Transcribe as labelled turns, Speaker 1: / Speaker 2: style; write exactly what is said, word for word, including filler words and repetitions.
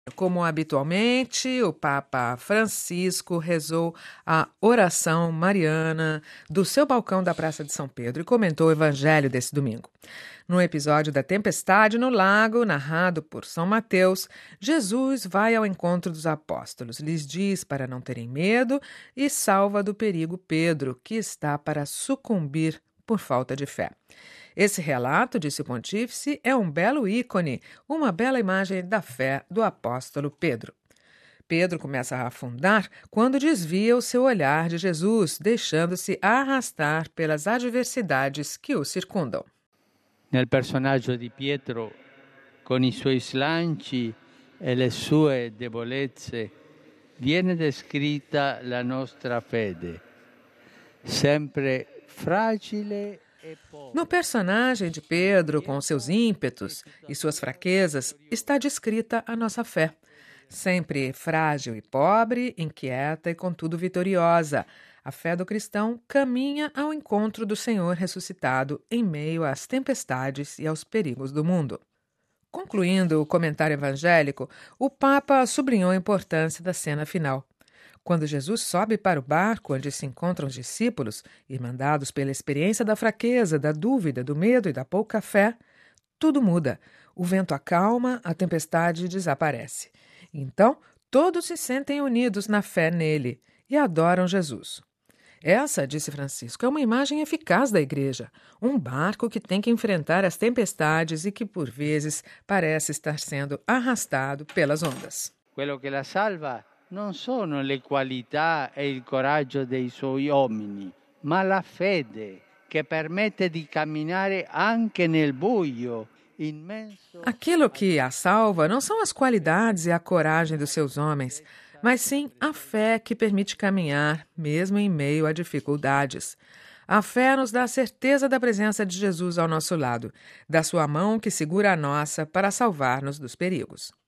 Speaker 1: Como habitualmente, o Papa Francisco rezou a oração mariana do seu balcão da Praça de São Pedro e comentou o evangelho desse domingo. No episódio da tempestade no lago, narrado por São Mateus, Jesus vai ao encontro dos apóstolos, lhes diz para não terem medo e salva do perigo Pedro, que está para sucumbir por falta de fé. Esse relato, disse o pontífice, é um belo ícone, uma bela imagem da fé do apóstolo Pedro. Pedro começa a afundar quando desvia o seu olhar de Jesus, deixando-se arrastar pelas adversidades que o circundam.
Speaker 2: Nel personaggio di Pietro, con i suoi slanci e le sue debolezze, viene descritta la nostra fede, sempre fragile.
Speaker 1: No personagem de Pedro, com seus ímpetos e suas fraquezas, está descrita a nossa fé. Sempre frágil e pobre, inquieta e contudo vitoriosa, a fé do cristão caminha ao encontro do Senhor ressuscitado em meio às tempestades e aos perigos do mundo. Concluindo o comentário evangélico, o Papa sublinhou a importância da cena final. Quando Jesus sobe para o barco onde se encontram os discípulos, irmandados pela experiência da fraqueza, da dúvida, do medo e da pouca fé, tudo muda. O vento acalma, a tempestade desaparece. Então, todos se sentem unidos na fé nele e adoram Jesus. Essa, disse Francisco, é uma imagem eficaz da Igreja, um barco que tem que enfrentar as tempestades e que, por vezes, parece estar sendo arrastado pelas ondas.
Speaker 2: Quello che la salva non sono le qualità e il coraggio dei suoi uomini, ma la fede che permette di camminare anche nel buio immenso.
Speaker 1: Aquilo que a salva não são as qualidades e a coragem dos seus homens, mas sim a fé que permite caminhar mesmo em meio a dificuldades. A fé nos dá a certeza da presença de Jesus ao nosso lado, da sua mão que segura a nossa para salvar-nos dos perigos.